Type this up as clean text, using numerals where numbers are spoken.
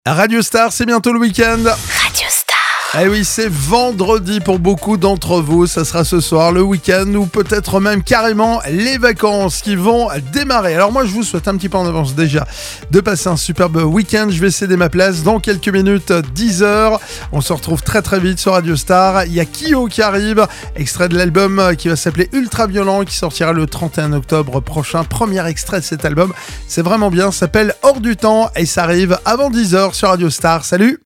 Radio Star, c'est bientôt le week-end. Radio Star. Eh oui, c'est vendredi pour beaucoup d'entre vous. Ça sera ce soir, le week-end, ou peut-être même carrément les vacances qui vont démarrer. Alors moi, je vous souhaite un petit peu en avance déjà de passer un superbe week-end. Je vais céder ma place dans quelques minutes, 10h. On se retrouve très très vite sur Radio Star. Il y a Kyo qui arrive, extrait de l'album qui va s'appeler Ultra Violent, qui sortira le 31 octobre prochain. Premier extrait de cet album. C'est vraiment bien, ça s'appelle Hors du temps et ça arrive avant 10h sur Radio Star. Salut!